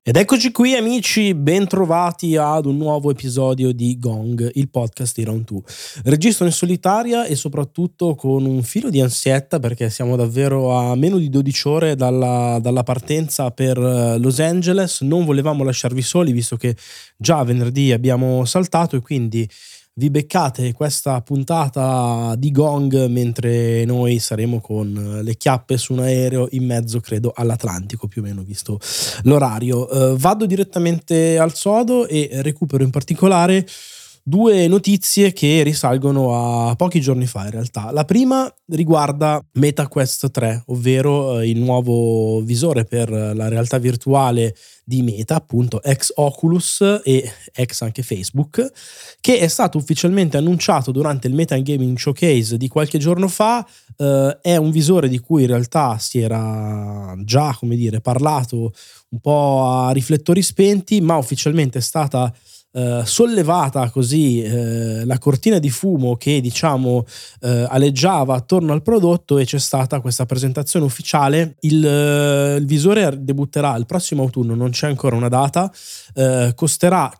Ed eccoci qui amici, ben trovati ad un nuovo episodio di Gong, il podcast di Round 2. Registro in solitaria e soprattutto con un filo di ansietta perché siamo davvero a meno di 12 ore dalla partenza per Los Angeles. Non volevamo lasciarvi soli visto che già venerdì abbiamo saltato e quindi vi beccate questa puntata di Gong mentre noi saremo con le chiappe su un aereo in mezzo, credo, all'Atlantico, più o meno, visto l'orario. Vado direttamente al sodo e recupero in particolare due notizie che risalgono a pochi giorni fa in realtà. La prima riguarda MetaQuest 3, ovvero il nuovo visore per la realtà virtuale di Meta, appunto ex Oculus e ex anche Facebook, che è stato ufficialmente annunciato durante il Meta Gaming Showcase di qualche giorno fa. È un visore di cui in realtà si era già, parlato un po' a riflettori spenti, ma ufficialmente è stata sollevata così la cortina di fumo che aleggiava attorno al prodotto e c'è stata questa presentazione ufficiale. Il visore debutterà il prossimo autunno, non c'è ancora una data, costerà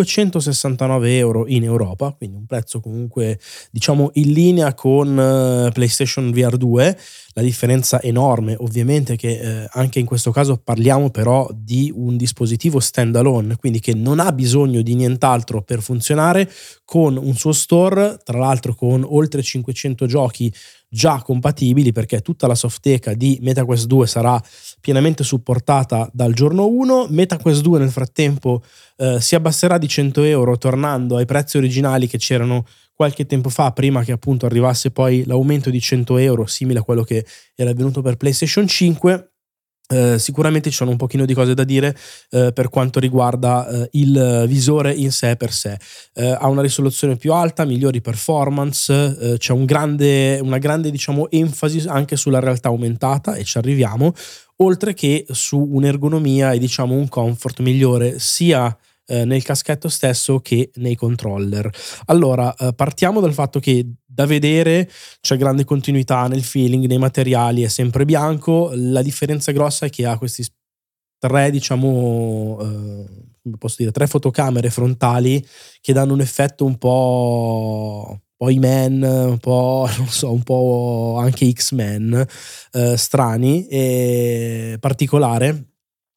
569 euro in Europa, quindi un prezzo comunque in linea con PlayStation VR 2. La differenza enorme ovviamente che anche in questo caso parliamo però di un dispositivo standalone, quindi che non ha bisogno di nient'altro per funzionare, con un suo store, tra l'altro con oltre 500 giochi già compatibili, perché tutta la softeca di MetaQuest 2 sarà pienamente supportata dal giorno 1. MetaQuest 2 nel frattempo si abbasserà di 100 euro tornando ai prezzi originali che c'erano qualche tempo fa, prima che appunto arrivasse poi l'aumento di 100 euro simile a quello che era avvenuto per PlayStation 5. Sicuramente ci sono un pochino di cose da dire per quanto riguarda il visore in sé per sé. Ha una risoluzione più alta, migliori performance, c'è una grande enfasi anche sulla realtà aumentata, e ci arriviamo, oltre che su un'ergonomia e un comfort migliore sia nel caschetto stesso che nei controller. Allora, partiamo dal fatto che da vedere c'è grande continuità nel feeling, nei materiali, è sempre bianco. La differenza grossa è che ha questi tre, tre fotocamere frontali che danno un effetto un po' He-Man, un po' anche X-Men, strani e particolare.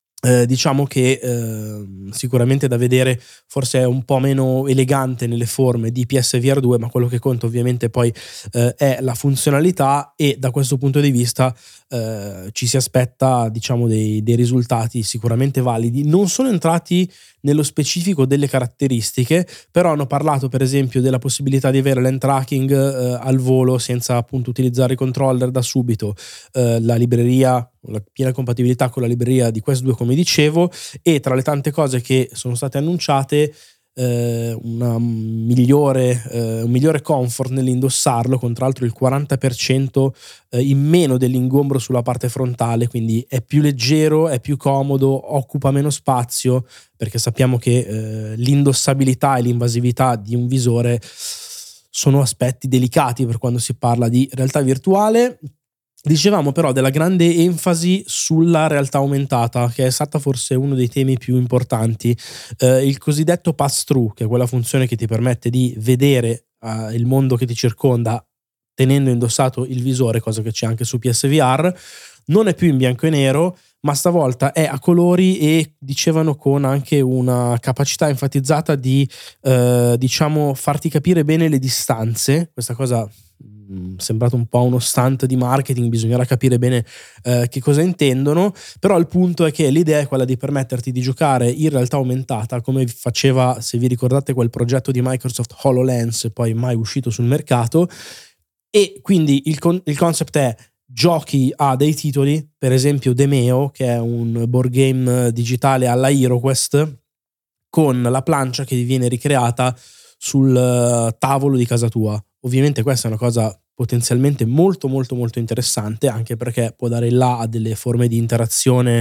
Sicuramente da vedere forse è un po' meno elegante nelle forme di PSVR 2, ma quello che conta ovviamente poi è la funzionalità, e da questo punto di vista ci si aspetta dei risultati sicuramente validi. Non sono entrati nello specifico delle caratteristiche, però hanno parlato per esempio della possibilità di avere l'hand tracking al volo senza appunto utilizzare i controller da subito, la piena compatibilità con la libreria di Quest 2 come dicevo, e tra le tante cose che sono state annunciate un migliore comfort nell'indossarlo, con tra l'altro il 40% in meno dell'ingombro sulla parte frontale, quindi è più leggero, è più comodo, occupa meno spazio, perché sappiamo che l'indossabilità e l'invasività di un visore sono aspetti delicati per quando si parla di realtà virtuale. Dicevamo però della grande enfasi sulla realtà aumentata, che è stata forse uno dei temi più importanti, il cosiddetto pass-through, che è quella funzione che ti permette di vedere il mondo che ti circonda tenendo indossato il visore, cosa che c'è anche su PSVR. Non è più in bianco e nero, ma stavolta è a colori, e dicevano con anche una capacità enfatizzata di farti capire bene le distanze. Questa cosa sembrato un po' uno stunt di marketing, bisognerà capire bene che cosa intendono, però il punto è che l'idea è quella di permetterti di giocare in realtà aumentata, come faceva, se vi ricordate, quel progetto di Microsoft HoloLens, poi mai uscito sul mercato. E quindi il concept è: giochi a dei titoli, per esempio Demeo, che è un board game digitale alla HeroQuest, con la plancia che viene ricreata sul tavolo di casa tua. Ovviamente questa è una cosa potenzialmente molto molto molto interessante, anche perché può dare là a delle forme di interazione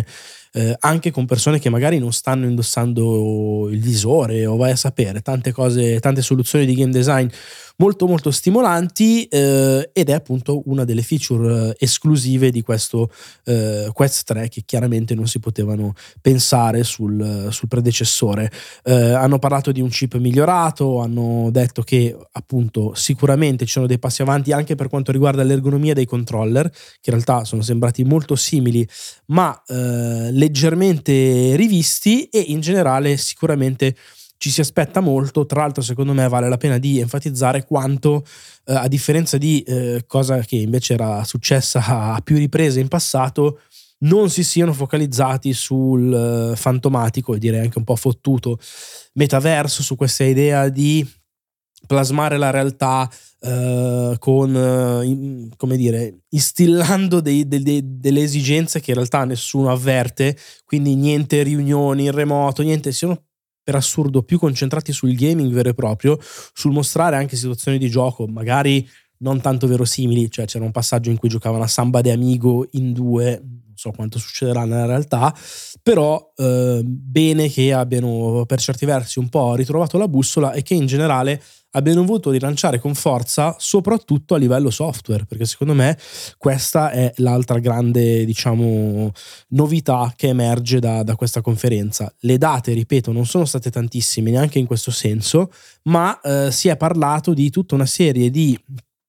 anche con persone che magari non stanno indossando il visore, o vai a sapere, tante cose, tante soluzioni di game design molto molto stimolanti, ed è appunto una delle feature esclusive di questo Quest 3, che chiaramente non si potevano pensare sul predecessore. Hanno parlato di un chip migliorato, hanno detto che appunto sicuramente ci sono dei passi avanti anche per quanto riguarda l'ergonomia dei controller, che in realtà sono sembrati molto simili ma leggermente rivisti, e in generale sicuramente ci si aspetta molto. Tra l'altro, secondo me vale la pena di enfatizzare quanto, a differenza di cosa che invece era successa a più riprese in passato, non si siano focalizzati sul fantomatico e direi anche un po' fottuto metaverso, su questa idea di plasmare la realtà come dire, instillando delle esigenze che in realtà nessuno avverte, quindi niente riunioni in remoto, niente, siano per assurdo più concentrati sul gaming vero e proprio, sul mostrare anche situazioni di gioco magari non tanto verosimili, cioè c'era un passaggio in cui giocavano a Samba de Amigo in due, non so quanto succederà nella realtà, però bene che abbiano per certi versi un po' ritrovato la bussola e che in generale abbiano voluto rilanciare con forza, soprattutto a livello software, perché secondo me questa è l'altra grande, diciamo, novità che emerge da questa conferenza. Le date, ripeto, non sono state tantissime neanche in questo senso, ma si è parlato di tutta una serie di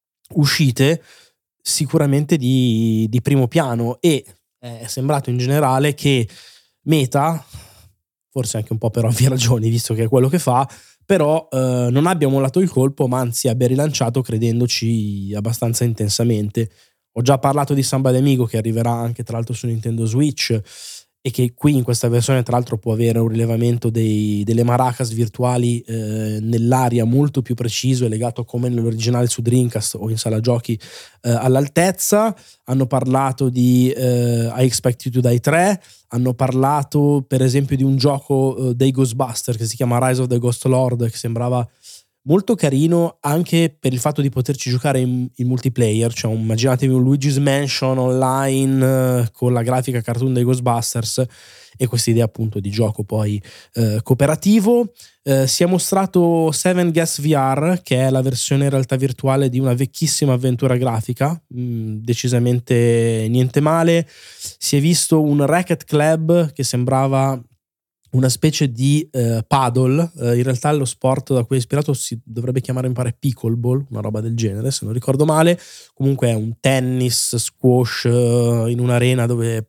uscite sicuramente di primo piano, e è sembrato in generale che Meta, forse anche un po' per ovvie ragioni visto che è quello che fa, però non abbia mollato il colpo, ma anzi abbia rilanciato credendoci abbastanza intensamente. Ho già parlato di Samba de Amigo, che arriverà anche tra l'altro su Nintendo Switch, e che qui in questa versione tra l'altro può avere un rilevamento delle maracas virtuali nell'aria molto più preciso e legato come nell'originale su Dreamcast o in sala giochi all'altezza. Hanno parlato di I Expect You to Die 3, hanno parlato per esempio di un gioco dei Ghostbusters che si chiama Rise of the Ghost Lord, che sembrava molto carino anche per il fatto di poterci giocare in multiplayer, cioè immaginatevi un Luigi's Mansion online con la grafica cartoon dei Ghostbusters e questa idea appunto di gioco poi cooperativo. Si è mostrato 7 Guess VR, che è la versione in realtà virtuale di una vecchissima avventura grafica, decisamente niente male. Si è visto un Racquet Club che sembrava una specie di paddle, in realtà lo sport da cui è ispirato si dovrebbe chiamare, mi pare, pickleball, una roba del genere se non ricordo male. Comunque è un tennis squash in un'arena dove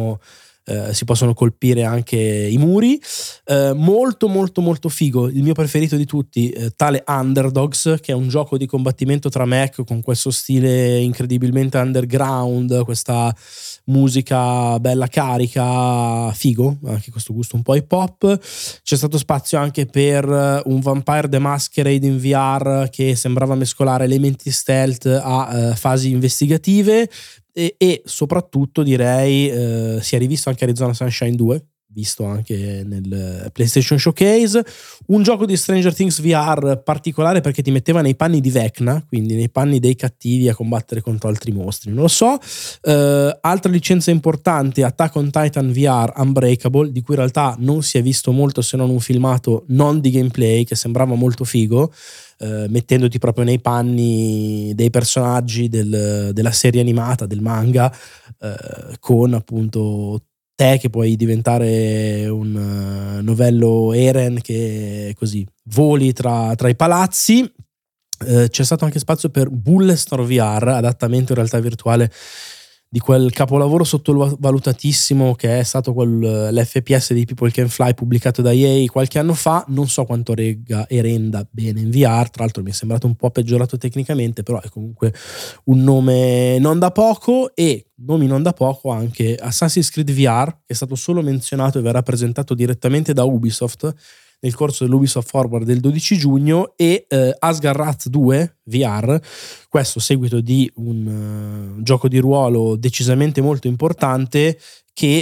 si possono colpire anche i muri, molto molto molto figo. Il mio preferito di tutti, tale Underdogs, che è un gioco di combattimento tra mech con questo stile incredibilmente underground, questa musica bella carica, figo, anche questo gusto un po' hip hop. C'è stato spazio anche per un Vampire the Masquerade in VR che sembrava mescolare elementi stealth a fasi investigative, e soprattutto direi si è rivisto anche Arizona Sunshine 2, visto anche nel PlayStation Showcase. Un gioco di Stranger Things VR particolare perché ti metteva nei panni di Vecna, quindi nei panni dei cattivi a combattere contro altri mostri, non lo so. Altra licenza importante, Attack on Titan VR Unbreakable, di cui in realtà non si è visto molto se non un filmato non di gameplay che sembrava molto figo, mettendoti proprio nei panni dei personaggi della serie animata, del manga, con appunto te che puoi diventare un novello Eren che così voli tra i palazzi. C'è stato anche spazio per Bulletstorm VR, adattamento in realtà virtuale di quel capolavoro sottovalutatissimo che è stato l'FPS di People Can Fly pubblicato da EA qualche anno fa. Non so quanto regga e renda bene in VR, tra l'altro mi è sembrato un po' peggiorato tecnicamente, però è comunque un nome non da poco. E nomi non da poco anche Assassin's Creed VR, che è stato solo menzionato e verrà presentato direttamente da Ubisoft nel corso dell'Ubisoft Forward del 12 giugno, e Asgard Wrath 2 VR, questo seguito di un gioco di ruolo decisamente molto importante che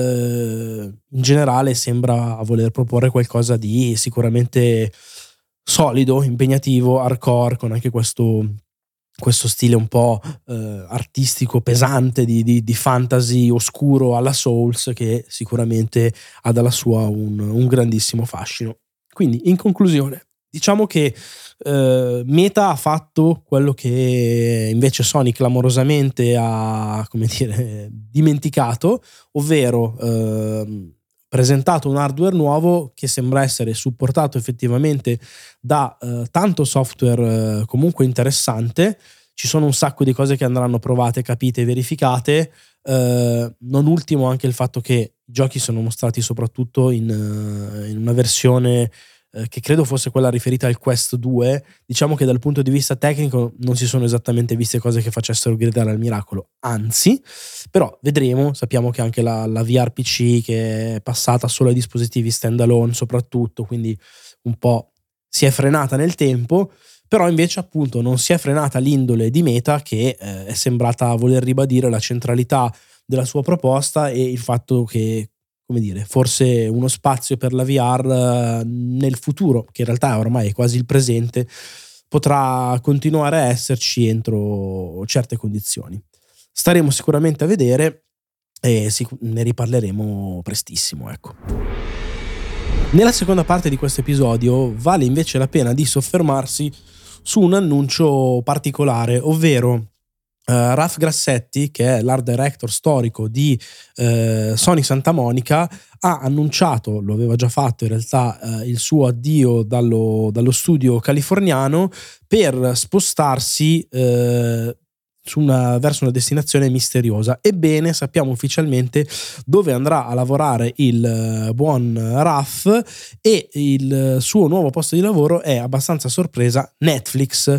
in generale sembra voler proporre qualcosa di sicuramente solido, impegnativo, hardcore, con anche questo questo stile un po' artistico pesante di fantasy oscuro alla Souls, che sicuramente ha dalla sua un grandissimo fascino. Quindi, in conclusione, diciamo che Meta ha fatto quello che invece Sony clamorosamente ha, come dire, dimenticato, ovvero presentato un hardware nuovo che sembra essere supportato effettivamente da tanto software comunque interessante. Ci sono un sacco di cose che andranno provate, capite e verificate, non ultimo anche il fatto che i giochi sono mostrati soprattutto in una versione che credo fosse quella riferita al Quest 2. Diciamo che dal punto di vista tecnico non si sono esattamente viste cose che facessero gridare al miracolo, anzi, però vedremo. Sappiamo che anche la VR PC, che è passata solo ai dispositivi standalone soprattutto, quindi un po' si è frenata nel tempo, però invece appunto non si è frenata l'indole di Meta, che è sembrata voler ribadire la centralità della sua proposta e il fatto che, come dire, forse uno spazio per la VR nel futuro, che in realtà ormai è quasi il presente, potrà continuare a esserci entro certe condizioni. Staremo sicuramente a vedere e ne riparleremo prestissimo, ecco. Nella seconda parte di questo episodio vale invece la pena di soffermarsi su un annuncio particolare, ovvero Ralph Grassetti, che è l'art director storico di Sony Santa Monica, ha annunciato, lo aveva già fatto in realtà, il suo addio dallo studio californiano per spostarsi verso una destinazione misteriosa. Ebbene, sappiamo ufficialmente dove andrà a lavorare il buon Ralph, e il suo nuovo posto di lavoro è abbastanza sorpresa Netflix,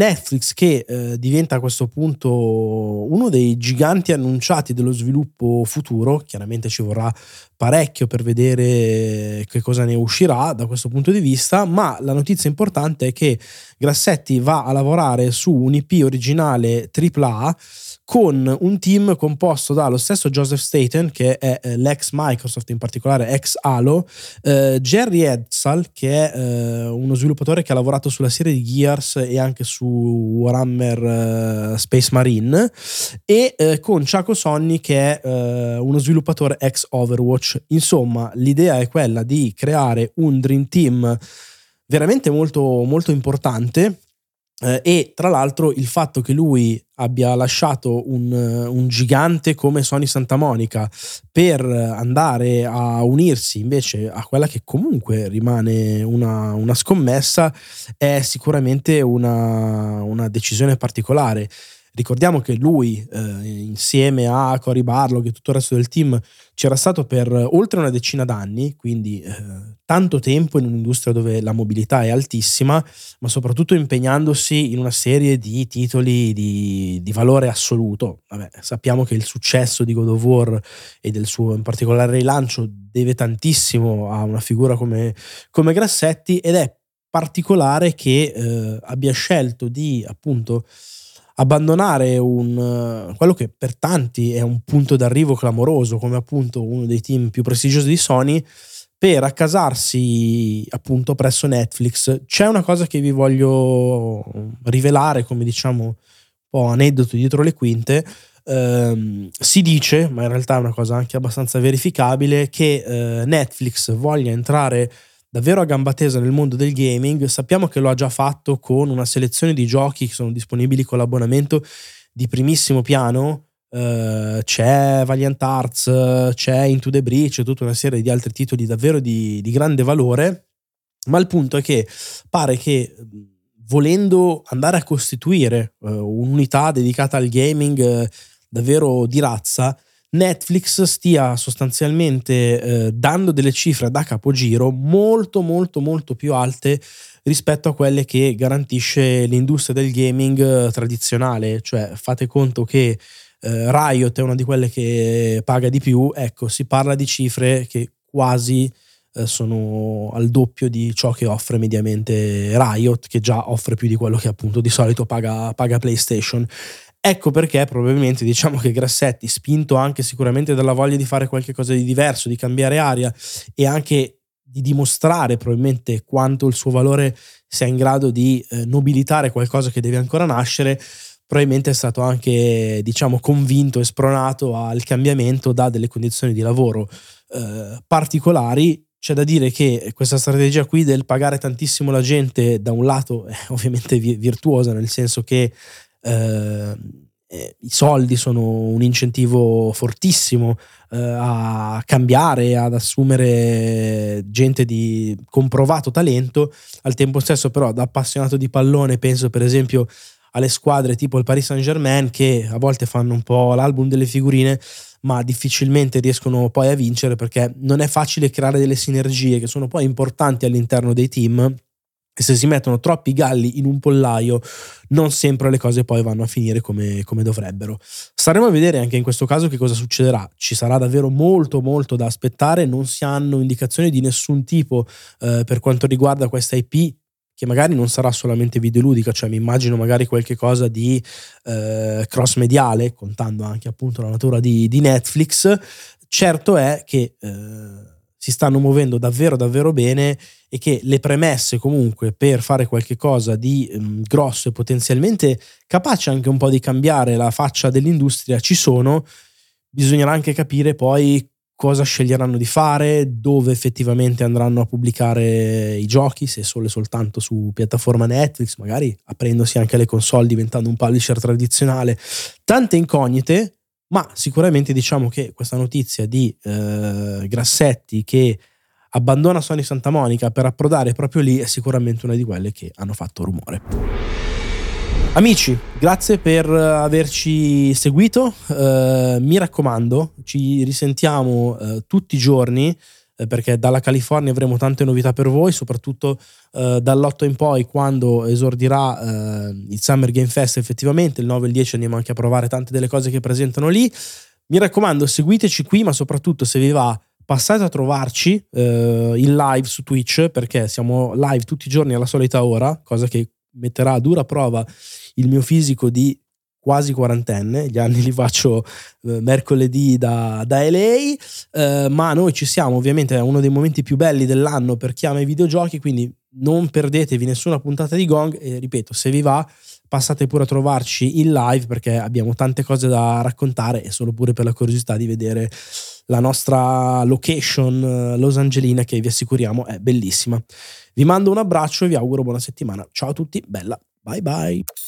che diventa a questo punto uno dei giganti annunciati dello sviluppo futuro. Chiaramente ci vorrà parecchio per vedere che cosa ne uscirà da questo punto di vista, ma la notizia importante è che Grassetti va a lavorare su un IP originale AAA con un team composto dallo stesso Joseph Staten, che è l'ex Microsoft, in particolare ex Halo, Jerry Edsall, che è uno sviluppatore che ha lavorato sulla serie di Gears e anche su Warhammer Space Marine, e con Chaco Sonny, che è uno sviluppatore ex Overwatch. Insomma, l'idea è quella di creare un Dream Team veramente molto, molto importante, e tra l'altro il fatto che lui abbia lasciato un gigante come Sony Santa Monica per andare a unirsi invece a quella che comunque rimane una scommessa è sicuramente una decisione particolare. Ricordiamo che lui, insieme a Cory Barlog e tutto il resto del team, c'era stato per oltre una decina d'anni, quindi tanto tempo in un'industria dove la mobilità è altissima, ma soprattutto impegnandosi in una serie di titoli di valore assoluto. Vabbè, sappiamo che il successo di God of War e del suo in particolare rilancio deve tantissimo a una figura come Grassetti, ed è particolare che abbia scelto di appunto abbandonare quello che per tanti è un punto d'arrivo clamoroso, come appunto uno dei team più prestigiosi di Sony, per accasarsi appunto presso Netflix. C'è una cosa che vi voglio rivelare come, diciamo, un po' aneddoto dietro le quinte. Si dice, ma in realtà è una cosa anche abbastanza verificabile, che Netflix voglia entrare davvero a gamba tesa nel mondo del gaming. Sappiamo che lo ha già fatto con una selezione di giochi che sono disponibili con l'abbonamento di primissimo piano. C'è Valiant Arts, c'è Into the Breach, tutta una serie di altri titoli davvero di grande valore, ma il punto è che pare che, volendo andare a costituire un'unità dedicata al gaming davvero di razza, Netflix stia sostanzialmente dando delle cifre da capogiro molto molto molto più alte rispetto a quelle che garantisce l'industria del gaming tradizionale. Cioè, fate conto che Riot è una di quelle che paga di più. Ecco, si parla di cifre che quasi sono al doppio di ciò che offre mediamente Riot, che già offre più di quello che appunto di solito paga PlayStation. Ecco perché probabilmente diciamo che Grassetti, spinto anche sicuramente dalla voglia di fare qualche cosa di diverso, di cambiare aria, e anche di dimostrare probabilmente quanto il suo valore sia in grado di nobilitare qualcosa che deve ancora nascere, probabilmente è stato anche, diciamo, convinto e spronato al cambiamento da delle condizioni di lavoro particolari. C'è da dire che questa strategia qui del pagare tantissimo la gente da un lato è ovviamente virtuosa, nel senso che i soldi sono un incentivo fortissimo a cambiare, ad assumere gente di comprovato talento. Al tempo stesso però, da appassionato di pallone, penso per esempio alle squadre tipo il Paris Saint-Germain, che a volte fanno un po' l'album delle figurine ma difficilmente riescono poi a vincere, perché non è facile creare delle sinergie che sono poi importanti all'interno dei team, e se si mettono troppi galli in un pollaio non sempre le cose poi vanno a finire come dovrebbero. Staremo a vedere anche in questo caso che cosa succederà. Ci sarà davvero molto molto da aspettare, non si hanno indicazioni di nessun tipo per quanto riguarda questa IP, che magari non sarà solamente videoludica, cioè mi immagino magari qualche cosa di cross mediale, contando anche appunto la natura di Netflix. Certo è che si stanno muovendo davvero davvero bene, e che le premesse comunque per fare qualche cosa di grosso e potenzialmente capace anche un po' di cambiare la faccia dell'industria ci sono. Bisognerà anche capire poi cosa sceglieranno di fare, dove effettivamente andranno a pubblicare i giochi, se solo e soltanto su piattaforma Netflix, magari aprendosi anche le console, diventando un publisher tradizionale. Tante incognite, ma sicuramente diciamo che questa notizia di Grassetti che abbandona Sony Santa Monica per approdare proprio lì è sicuramente una di quelle che hanno fatto rumore. Amici, grazie per averci seguito, mi raccomando, ci risentiamo tutti i giorni, perché dalla California avremo tante novità per voi, soprattutto dall'8 in poi, quando esordirà il Summer Game Fest. Effettivamente il 9 e il 10 andiamo anche a provare tante delle cose che presentano lì. Mi raccomando, seguiteci qui, ma soprattutto, se vi va, passate a trovarci in live su Twitch, perché siamo live tutti i giorni alla solita ora, cosa che metterà a dura prova il mio fisico di quasi quarantenne. Gli anni li faccio mercoledì da LA, ma noi ci siamo, ovviamente è uno dei momenti più belli dell'anno per chi ama i videogiochi, quindi non perdetevi nessuna puntata di Gong, e ripeto, se vi va passate pure a trovarci in live, perché abbiamo tante cose da raccontare, e solo pure per la curiosità di vedere la nostra location Los Angelina, che vi assicuriamo è bellissima. Vi mando un abbraccio e vi auguro buona settimana. Ciao a tutti, bella, bye bye.